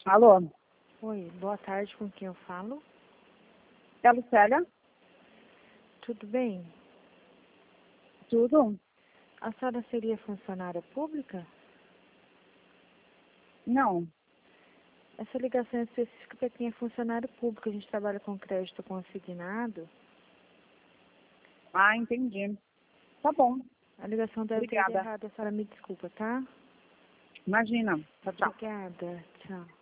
Alô? Oi, boa tarde, com quem eu falo? É a Lucélia? Tudo bem? Tudo? A senhora seria funcionária pública? Não. Essa ligação é específica para quem é funcionário público. A gente trabalha com crédito consignado. Ah, entendi. Tá bom. A ligação deve ter ido Obrigada. errada. A senhora me desculpa, tá? Imagina. Tchau, tchau. Obrigada. Tchau.